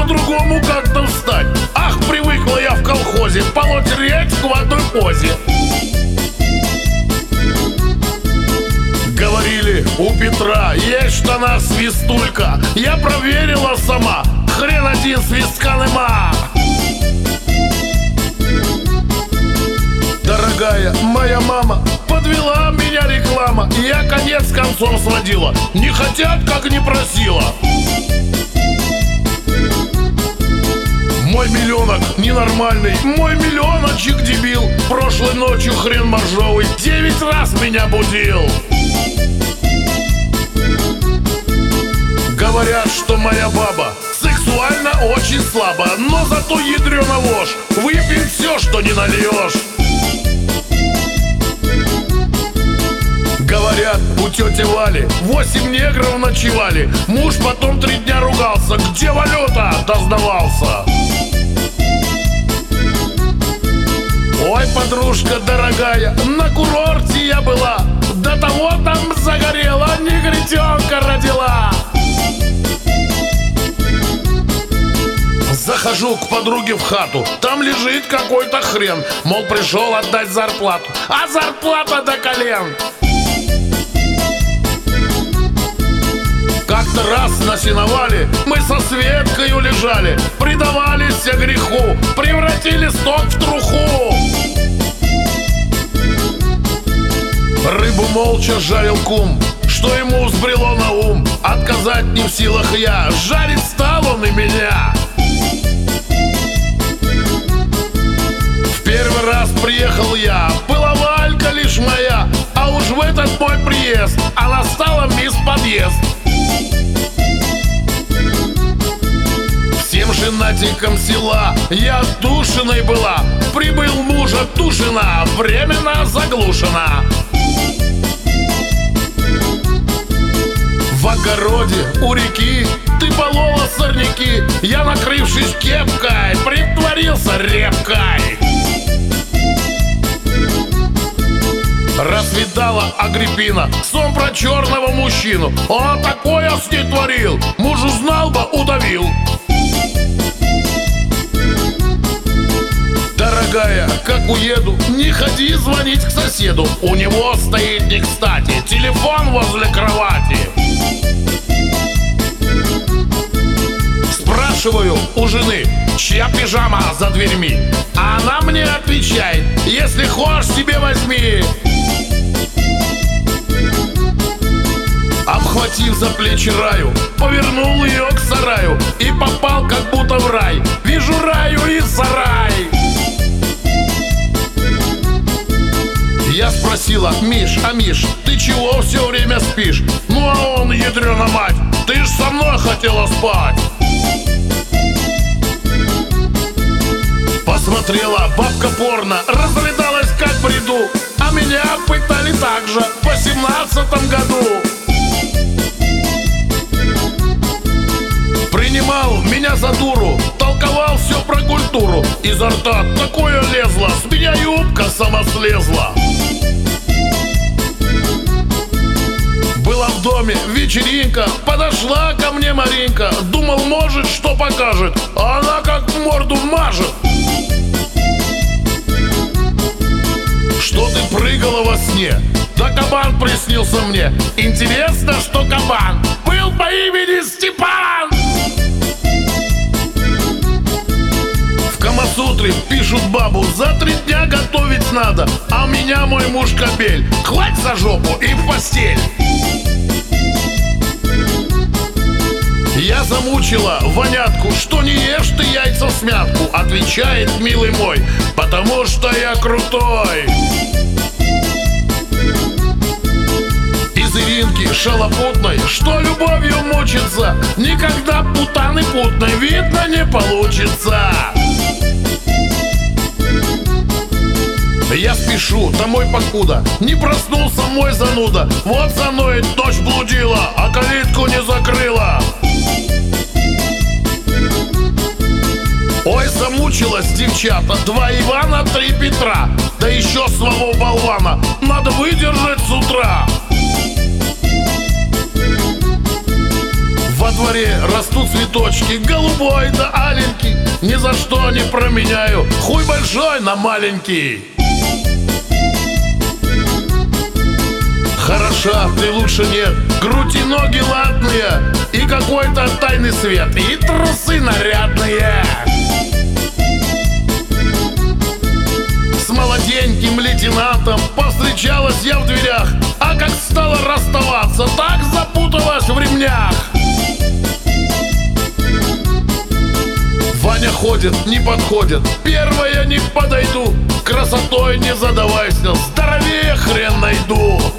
по-другому как-то встать. Ах, привыкла я в колхозе полоть редьку в одной позе. Говорили, у Петра есть в штанах свистулька. Я проверила сама, хрен один свистка нема. Дорогая моя мама, подвела меня реклама. Я конец с концом сводила, не хотят, как не просила. Мой миллионок ненормальный, мой миллионочек дебил. Прошлой ночью хрен моржовый 9 раз меня будил. Говорят, что моя баба сексуально очень слаба, но зато ядрёна ложь, выпьем все, что не нальешь. Говорят, у тети Вали 8 негров ночевали. Муж потом 3 дня ругался, где валюта, дознавался. Ой, подружка дорогая, на курорте я была, до того там загорела, негритенка родила. Захожу к подруге в хату, там лежит какой-то хрен. Мол, пришел отдать зарплату, а зарплата до колен. Как-то раз на сеновале мы со Светкою лежали, предавались греху, превратили сток в труху. Рыбу молча жарил кум, что ему взбрело на ум. Отказать не в силах я, жарить стал он и меня. В первый раз приехал я, была Валька лишь моя, а уж в этот мой приезд она стала мисс подъезд. Всем женатикам села я отдушиной была. Прибыл муж от Тушина, временно заглушена. В огороде у реки ты полола сорняки. Я, накрывшись кепкой, притворился репкой. Развидала Агриппина сон про черного мужчину. Он такое с ней творил, муж узнал бы, удавил. Дорогая, как уеду, не ходи звонить к соседу. У него стоит не кстати телефон возле кровати. Спрашиваю у жены, чья пижама за дверьми. А она мне отвечает, если хочешь, себе возьми. Обхватив за плечи Раю, повернул ее к сараю и попал как будто в рай. Вижу Раю и сарай. Я спросила, Миш, ты чего все время спишь? Ну а он, ядрена мать, ты ж со мной хотела спать. Посмотрела бабка порно, разрыдалась как в бреду. А меня пытали так же в 18-м году. Принимал меня за дуру, толковал все про культуру. Изо рта такое лезло, с меня юбка сама слезла. Была в доме вечеринка, подошла ко мне Маринка. Думал, может, что покажет, а она как морду мажет. Что ты прыгала во сне? Да кабан приснился мне. Интересно, что кабан был по имени Степан. В Камасутре пишут бабу, за 3 дня готовить надо. А у меня мой муж кобель, хвать за жопу и в постель. Я замучила вонятку, что не ешь ты яйца всмятку. Отвечает, милый мой, потому что я крутой. Из Иринки шалопутной, что любовью мучится, никогда путаны путной, видно, не получится. Я спешу домой покуда, не проснулся мой зануда. Вот за мной ночь блудила, а калитку не закрыла. Ой, замучилась девчата, 2 Ивана, 3 Петра. Да еще своего болвана надо выдержать с утра. В Во дворе растут цветочки, голубой да аленький. Ни за что не променяю хуй большой на маленький. Хороша ты, лучше нет, грудь и ноги ладные, и какой-то тайный свет, и трусы нарядные. С молоденьким лейтенантом повстречалась я в дверях, а как стала расставаться, так запуталась в ремнях. Ваня ходит, не подходит, первая не подойду. Красотой не задавайся, здоровее хрен найду.